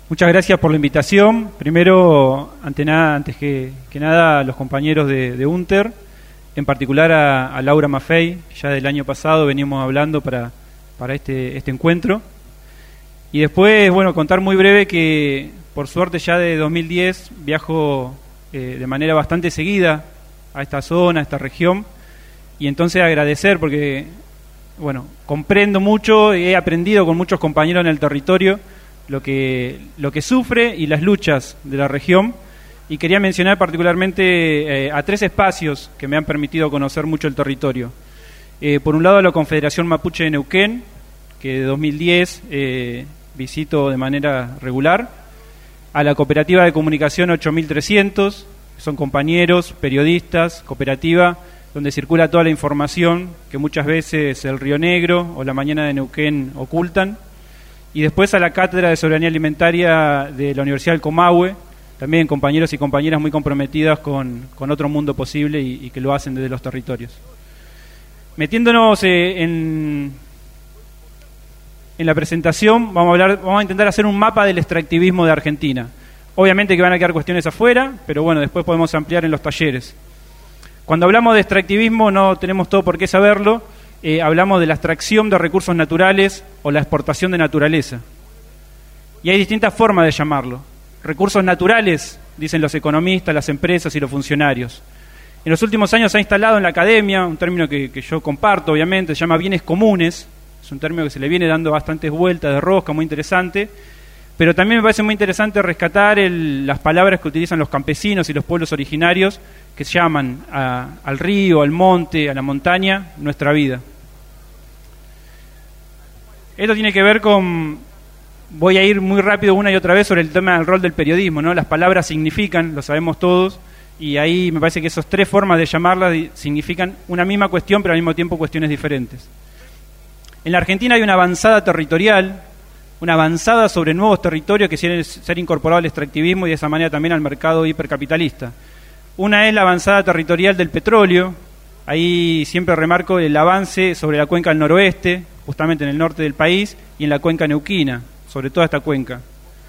Muchas gracias por la invitación. Primero, antes que nada, a los compañeros de UNTER, en particular a Laura Maffei. Ya del año pasado venimos hablando para este encuentro. Y después, bueno, contar muy breve que, por suerte, ya de 2010 viajo de manera bastante seguida a esta zona, a esta región. Y entonces agradecer porque, bueno, comprendo mucho, he aprendido con muchos compañeros en el territorio lo que sufre y las luchas de la región, y quería mencionar particularmente a tres espacios que me han permitido conocer mucho el territorio. Por un lado, a la Confederación Mapuche de Neuquén, que de 2010 visito de manera regular, a la Cooperativa de Comunicación 8300, que son compañeros, periodistas, cooperativa, donde circula toda la información que muchas veces el Río Negro o la Mañana de Neuquén ocultan. Y después a la Cátedra de Soberanía Alimentaria de la Universidad del Comahue, también compañeros y compañeras muy comprometidas con otro mundo posible y que lo hacen desde los territorios. Metiéndonos en la presentación, vamos a intentar hacer un mapa del extractivismo de Argentina. Obviamente que van a quedar cuestiones afuera, pero bueno, después podemos ampliar en los talleres. Cuando hablamos de extractivismo no tenemos todo por qué saberlo. Hablamos de la extracción de recursos naturales o la exportación de naturaleza. Y hay distintas formas de llamarlo. Recursos naturales, dicen los economistas, las empresas y los funcionarios. En los últimos años se ha instalado en la academia un término que yo comparto, obviamente, se llama bienes comunes. Es un término que se le viene dando bastantes vueltas de rosca, muy interesante. Pero también me parece muy interesante rescatar las palabras que utilizan los campesinos y los pueblos originarios, que llaman al río, al monte, a la montaña, nuestra vida. Esto tiene que ver con... Voy a ir muy rápido una y otra vez sobre el tema del rol del periodismo, ¿no? Las palabras significan, lo sabemos todos, y ahí me parece que esas tres formas de llamarlas significan una misma cuestión, pero al mismo tiempo cuestiones diferentes. En la Argentina hay una avanzada territorial, una avanzada sobre nuevos territorios que quieren ser incorporados al extractivismo y de esa manera también al mercado hipercapitalista. Una es la avanzada territorial del petróleo. Ahí siempre remarco el avance sobre la cuenca del noroeste, justamente en el norte del país, y en la cuenca neuquina, sobre toda esta cuenca.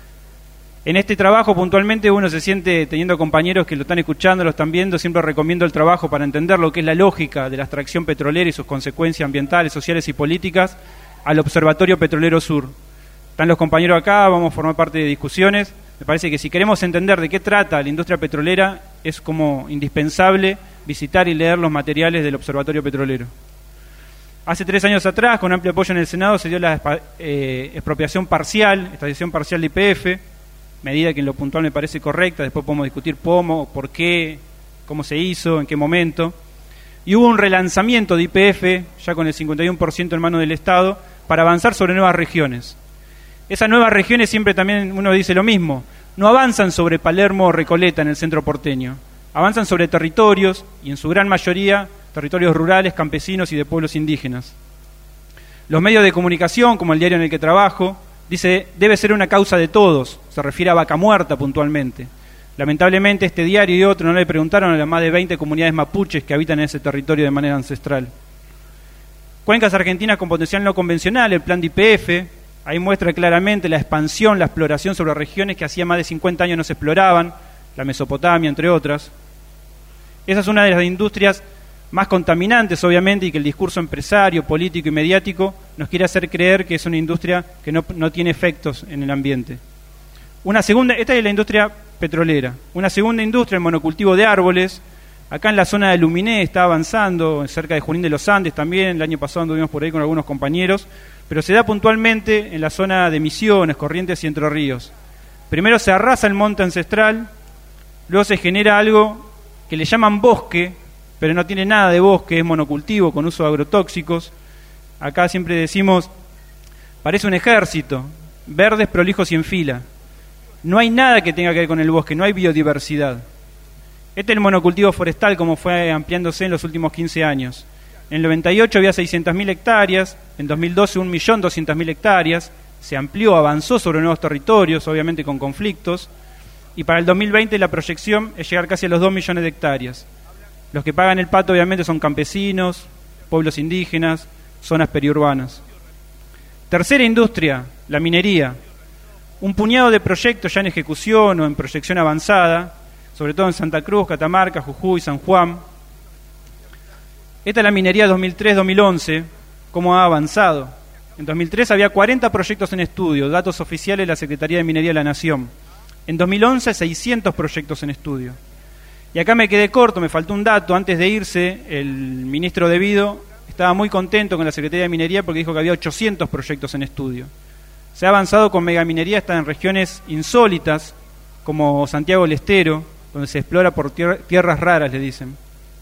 En este trabajo puntualmente uno se siente, teniendo compañeros que lo están escuchando, lo están viendo, siempre recomiendo el trabajo para entender lo que es la lógica de la extracción petrolera y sus consecuencias ambientales, sociales y políticas, al Observatorio Petrolero Sur. Están los compañeros acá, vamos a formar parte de discusiones. Me parece que si queremos entender de qué trata la industria petrolera, es como indispensable visitar y leer los materiales del Observatorio Petrolero. Hace 3 años atrás, con amplio apoyo en el Senado, se dio la expropiación parcial, extracción parcial de YPF, medida que en lo puntual me parece correcta. Después podemos discutir cómo, por qué, cómo se hizo, en qué momento. Y hubo un relanzamiento de YPF, ya con el 51% en manos del Estado, para avanzar sobre nuevas regiones. Esas nuevas regiones siempre también uno dice lo mismo, no avanzan sobre Palermo o Recoleta en el centro porteño, avanzan sobre territorios, y en su gran mayoría territorios rurales, campesinos y de pueblos indígenas. Los medios de comunicación, como el diario en el que trabajo, dice debe ser una causa de todos, se refiere a Vaca Muerta puntualmente. Lamentablemente este diario y otro no le preguntaron a las más de 20 comunidades mapuches que habitan en ese territorio de manera ancestral. Cuencas argentinas con potencial no convencional, el plan de YPF, ahí muestra claramente la expansión, la exploración sobre regiones que hacía más de 50 años no se exploraban, la Mesopotamia, entre otras. Esa es una de las industrias más contaminantes, obviamente, y que el discurso empresario, político y mediático nos quiere hacer creer que es una industria que no tiene efectos en el ambiente. Esta es la industria petrolera. Una segunda industria, el monocultivo de árboles. Acá en la zona de Luminé está avanzando, cerca de Junín de los Andes también. El año pasado anduvimos por ahí con algunos compañeros, pero se da puntualmente en la zona de Misiones, Corrientes y Entre Ríos. Primero se arrasa el monte ancestral, luego se genera algo que le llaman bosque, pero no tiene nada de bosque, es monocultivo con uso de agrotóxicos. Acá siempre decimos, parece un ejército, verdes, prolijos y en fila. No hay nada que tenga que ver con el bosque, no hay biodiversidad. Este es el monocultivo forestal, como fue ampliándose en los últimos 15 años. En el 98 había 600.000 hectáreas, en 2012 1.200.000 hectáreas, se amplió, avanzó sobre nuevos territorios, obviamente con conflictos, y para el 2020 la proyección es llegar casi a los 2 millones de hectáreas. Los que pagan el pato obviamente son campesinos, pueblos indígenas, zonas periurbanas. Tercera industria, la minería. un puñado de proyectos ya en ejecución o en proyección avanzada, sobre todo en Santa Cruz, Catamarca, Jujuy, San Juan. Esta es la minería 2003-2011, cómo ha avanzado. En 2003 había 40 proyectos en estudio, datos oficiales de la Secretaría de Minería de la Nación. En 2011, 600 proyectos en estudio. Y acá me quedé corto, me faltó un dato. Antes de irse, el ministro De Vido estaba muy contento con la Secretaría de Minería porque dijo que había 800 proyectos en estudio. Se ha avanzado con megaminería hasta en regiones insólitas, como Santiago del Estero, donde se explora por tierras raras, le dicen.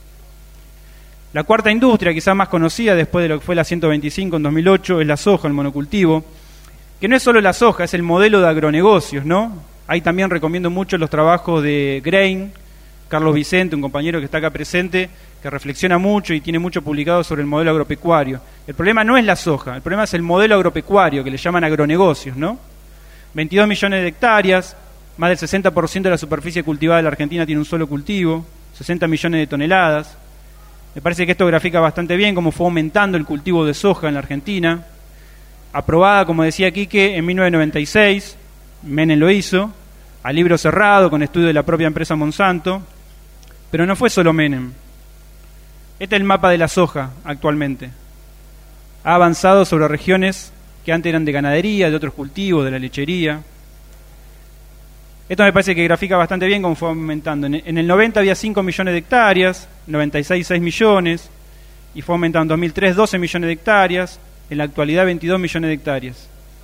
La cuarta industria, quizás más conocida después de lo que fue la 125 en 2008, es la soja, el monocultivo, que no es solo la soja, es el modelo de agronegocios, ¿no? Ahí también recomiendo mucho los trabajos de Grain, Carlos Vicente, un compañero que está acá presente, que reflexiona mucho y tiene mucho publicado sobre el modelo agropecuario. El problema no es la soja, el problema es el modelo agropecuario, que le llaman agronegocios, ¿no? 22 millones de hectáreas, más del 60% de la superficie cultivada de la Argentina tiene un solo cultivo, 60 millones de toneladas. Me parece que esto grafica bastante bien cómo fue aumentando el cultivo de soja en la Argentina. Aprobada, como decía Quique, en 1996, Menem lo hizo, a libro cerrado, con estudio de la propia empresa Monsanto, pero no fue solo Menem. Este es el mapa de la soja actualmente. Ha avanzado sobre regiones que antes eran de ganadería, de otros cultivos, de la lechería. Esto me parece que grafica bastante bien cómo fue aumentando. En el 90 había 5 millones de hectáreas, en 96 6 millones, y fue aumentando en 2003 12 millones de hectáreas, en la actualidad 22 millones de hectáreas.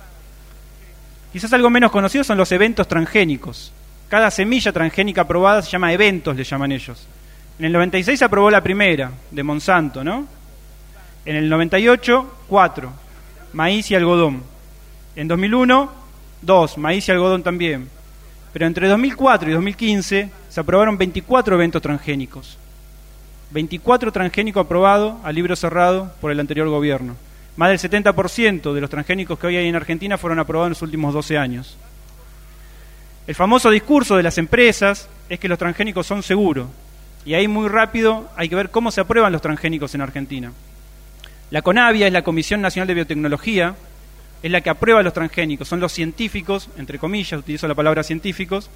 Quizás algo menos conocido son los eventos transgénicos. Cada semilla transgénica aprobada se llama eventos, le llaman ellos. En el 96 se aprobó la primera, de Monsanto, ¿no? En el 98, 4, maíz y algodón. En 2001, 2, maíz y algodón también. Pero entre 2004 y 2015 se aprobaron 24 eventos transgénicos. 24 transgénicos aprobados a libro cerrado por el anterior gobierno. Más del 70% de los transgénicos que hoy hay en Argentina fueron aprobados en los últimos 12 años. El famoso discurso de las empresas es que los transgénicos son seguros. Y ahí muy rápido hay que ver cómo se aprueban los transgénicos en Argentina. La CONAVIA es la Comisión Nacional de Biotecnología, es la que aprueba los transgénicos, son los científicos, entre comillas, utilizo la palabra científicos.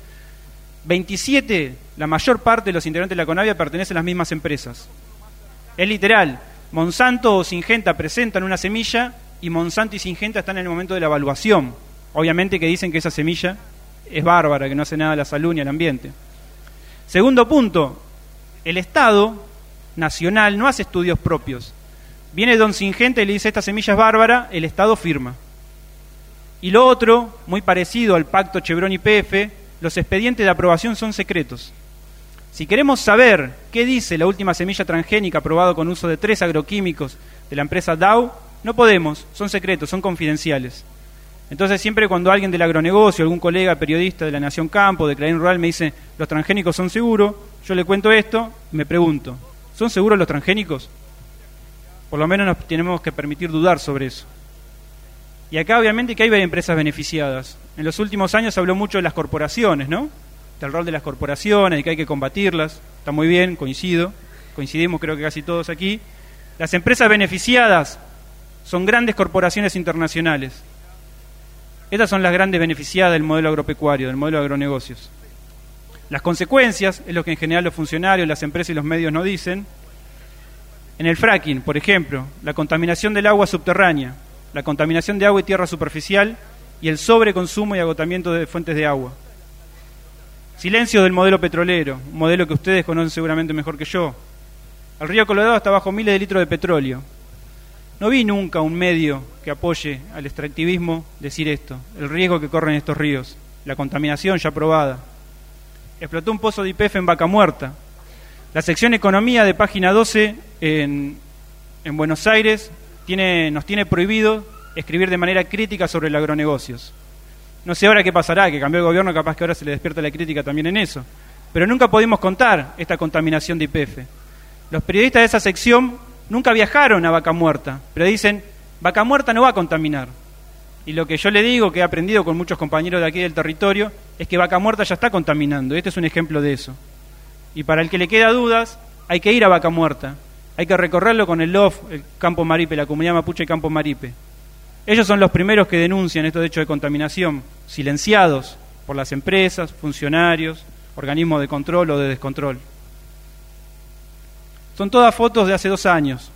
27, la mayor parte de los integrantes de la CONAVIA pertenecen a las mismas empresas. Es literal, Monsanto o Syngenta presentan una semilla y Monsanto y Syngenta están en el momento de la evaluación. Obviamente que dicen que esa semilla es bárbara, que no hace nada a la salud ni al ambiente. Segundo punto, el Estado nacional no hace estudios propios. Viene don Syngenta y le dice esta semilla es bárbara, el Estado firma. Y lo otro, muy parecido al pacto Chevron-YPF, los expedientes de aprobación son secretos. Si queremos saber qué dice la última semilla transgénica aprobada con uso de 3 agroquímicos de la empresa Dow, no podemos, son secretos, son confidenciales. Entonces siempre cuando alguien del agronegocio, algún colega periodista de La Nación Campo, de Clarín Rural, me dice los transgénicos son seguros, yo le cuento esto y me pregunto, ¿son seguros los transgénicos? Por lo menos nos tenemos que permitir dudar sobre eso. Y acá obviamente que hay empresas beneficiadas. En los últimos años se habló mucho de las corporaciones, ¿no? Del rol de las corporaciones, de que hay que combatirlas. Está muy bien, coincidimos creo que casi todos aquí. Las empresas beneficiadas son grandes corporaciones internacionales. Estas son las grandes beneficiadas del modelo agropecuario, del modelo de agronegocios. Las consecuencias, es lo que en general los funcionarios, las empresas y los medios no dicen. En el fracking, por ejemplo, la contaminación del agua subterránea, la contaminación de agua y tierra superficial y el sobreconsumo y agotamiento de fuentes de agua. Silencio del modelo petrolero, un modelo que ustedes conocen seguramente mejor que yo. El río Colorado está bajo miles de litros de petróleo. No vi nunca un medio que apoye al extractivismo decir esto, el riesgo que corren estos ríos, la contaminación ya probada. Explotó un pozo de YPF en Vaca Muerta. La sección Economía de página 12 en Buenos Aires nos tiene prohibido escribir de manera crítica sobre los agronegocios. No sé ahora qué pasará, que cambió el gobierno, capaz que ahora se le despierta la crítica también en eso. Pero nunca pudimos contar esta contaminación de YPF. Los periodistas de esa sección nunca viajaron a Vaca Muerta, pero dicen, Vaca Muerta no va a contaminar. Y lo que yo le digo, que he aprendido con muchos compañeros de aquí del territorio, es que Vaca Muerta ya está contaminando. Este es un ejemplo de eso. Y para el que le queda dudas, hay que ir a Vaca Muerta. Hay que recorrerlo con el LOF, el Campo Maripe, la comunidad mapuche Campo Maripe. Ellos son los primeros que denuncian estos hechos de contaminación, silenciados por las empresas, funcionarios, organismos de control o de descontrol. Son todas fotos de hace 2 años.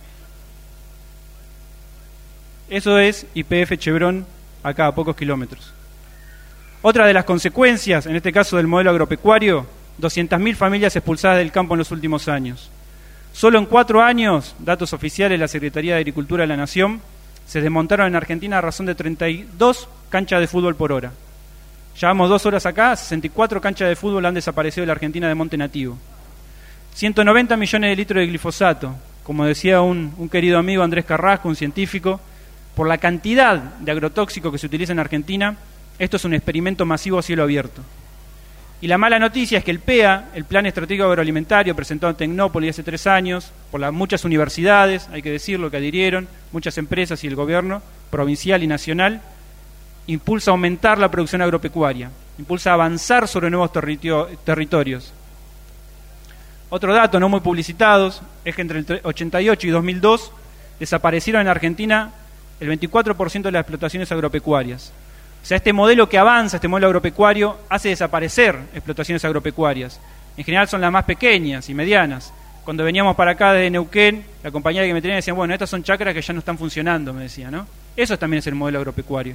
Eso es YPF Chevron, acá a pocos kilómetros. Otra de las consecuencias, en este caso del modelo agropecuario, 200.000 familias expulsadas del campo en los últimos años. Solo en 4 años, datos oficiales de la Secretaría de Agricultura de la Nación, se desmontaron en Argentina a razón de 32 canchas de fútbol por hora. Llevamos 2 horas acá, 64 canchas de fútbol han desaparecido de la Argentina de monte nativo. 190 millones de litros de glifosato, como decía un querido amigo Andrés Carrasco, un científico, por la cantidad de agrotóxicos que se utiliza en Argentina, esto es un experimento masivo a cielo abierto. Y la mala noticia es que el PEA, el Plan Estratégico Agroalimentario, presentado en Tecnópolis hace 3 años, por las muchas universidades, hay que decirlo, que adhirieron, muchas empresas y el gobierno provincial y nacional, impulsa aumentar la producción agropecuaria, impulsa avanzar sobre nuevos territorios. Otro dato no muy publicitados es que entre el 88 y 2002 desaparecieron en Argentina el 24% de las explotaciones agropecuarias. O sea, este modelo que avanza, este modelo agropecuario, hace desaparecer explotaciones agropecuarias. En general son las más pequeñas y medianas. Cuando veníamos para acá desde Neuquén, la compañía que me tenía decía, bueno, estas son chacras que ya no están funcionando, me decía, ¿no? Eso también es el modelo agropecuario.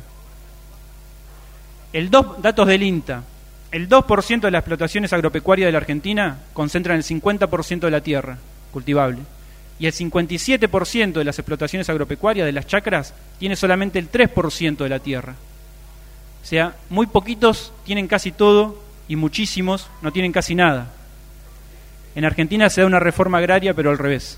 Datos del INTA, el 2% de las explotaciones agropecuarias de la Argentina concentran el 50% de la tierra cultivable. Y el 57% de las explotaciones agropecuarias de las chacras tiene solamente el 3% de la tierra. O sea, muy poquitos tienen casi todo y muchísimos no tienen casi nada. En Argentina se da una reforma agraria, pero al revés.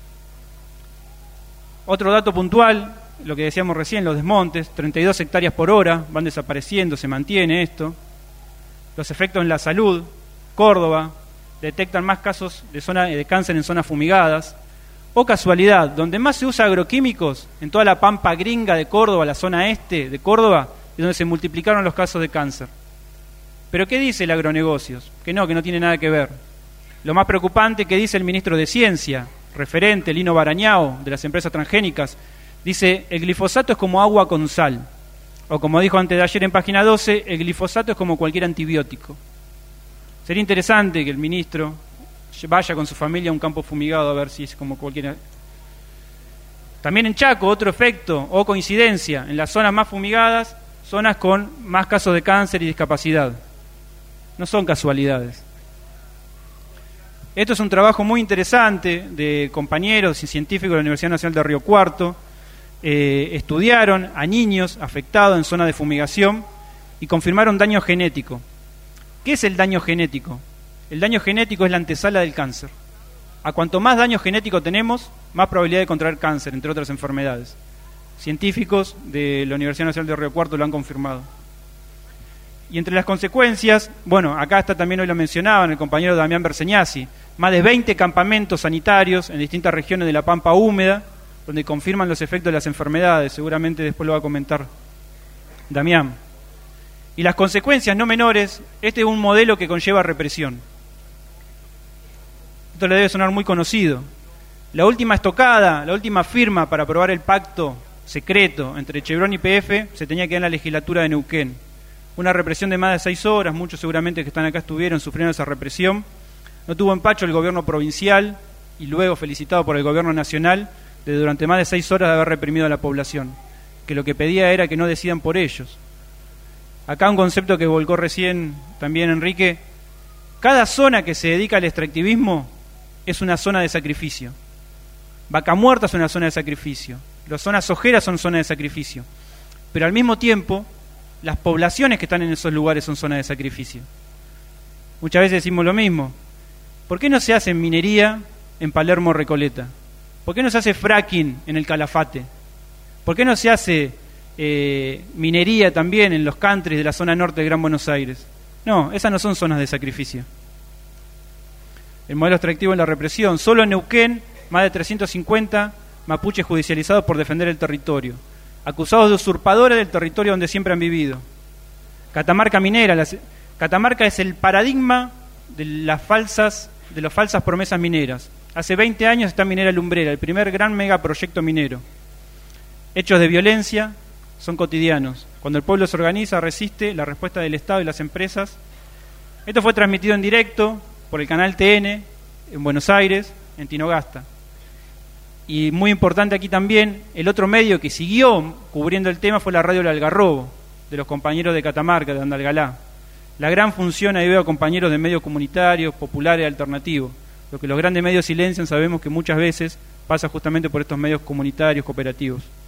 Otro dato puntual, lo que decíamos recién, los desmontes, 32 hectáreas por hora, van desapareciendo, se mantiene esto. Los efectos en la salud, Córdoba, detectan más casos de cáncer en zonas fumigadas. O casualidad, donde más se usa agroquímicos, en toda la pampa gringa de Córdoba, la zona este de Córdoba, es donde se multiplicaron los casos de cáncer. ¿Pero qué dice el agronegocios? Que no tiene nada que ver. Lo más preocupante que dice el ministro de Ciencia, referente, Lino Barañao, de las empresas transgénicas, dice, el glifosato es como agua con sal. O como dijo antes de ayer en página 12, el glifosato es como cualquier antibiótico. Sería interesante que el ministro vaya con su familia a un campo fumigado a ver si es como cualquiera. También en Chaco, otro efecto o coincidencia, en las zonas más fumigadas, zonas con más casos de cáncer y discapacidad. No son casualidades. Esto es un trabajo muy interesante de compañeros y científicos de la Universidad Nacional de Río Cuarto. Estudiaron a niños afectados en zonas de fumigación y confirmaron daño genético. ¿Qué es el daño genético? El daño genético es la antesala del cáncer. A cuanto más daño genético tenemos, más probabilidad de contraer cáncer, entre otras enfermedades. Científicos de la Universidad Nacional de Río Cuarto lo han confirmado. Y entre las consecuencias, bueno, acá está también, hoy lo mencionaban, el compañero Damián Berseñasi, más de 20 campamentos sanitarios en distintas regiones de la Pampa húmeda, donde confirman los efectos de las enfermedades, seguramente después lo va a comentar Damián. Y las consecuencias no menores, este es un modelo que conlleva represión. Esto le debe sonar muy conocido. La última estocada, la última firma para aprobar el pacto secreto entre Chevron y YPF se tenía que dar en la legislatura de Neuquén. Una represión de más de 6 horas, muchos seguramente que están acá estuvieron sufriendo esa represión. No tuvo empacho el gobierno provincial y luego felicitado por el gobierno nacional de durante más de 6 horas de haber reprimido a la población, que lo que pedía era que no decidan por ellos. Acá un concepto que volcó recién también Enrique: cada zona que se dedica al extractivismo es una zona de sacrificio. Vaca Muerta es una zona de sacrificio, las zonas sojeras son zonas de sacrificio, pero al mismo tiempo las poblaciones que están en esos lugares son zonas de sacrificio. Muchas veces decimos lo mismo. ¿Por qué no se hace minería en Palermo Recoleta? ¿Por qué no se hace fracking en el Calafate? ¿Por qué no se hace minería también en los countries de la zona norte de Gran Buenos Aires? No, esas no son zonas de sacrificio. El modelo extractivo en la represión. Solo en Neuquén, más de 350 mapuches judicializados por defender el territorio, acusados de usurpadores del territorio donde siempre han vivido. Catamarca minera. Catamarca es el paradigma de las falsas promesas mineras. Hace 20 años está Minera Lumbrera, el primer gran megaproyecto minero. Hechos de violencia son cotidianos. Cuando el pueblo se organiza, resiste la respuesta del Estado y las empresas. Esto fue transmitido en directo por el canal TN en Buenos Aires, en Tinogasta. Y muy importante aquí también, el otro medio que siguió cubriendo el tema fue la radio El Algarrobo, de los compañeros de Catamarca, de Andalgalá. La gran función ahí veo a compañeros de medios comunitarios, populares, alternativos. Lo que los grandes medios silencian sabemos que muchas veces pasa justamente por estos medios comunitarios, cooperativos.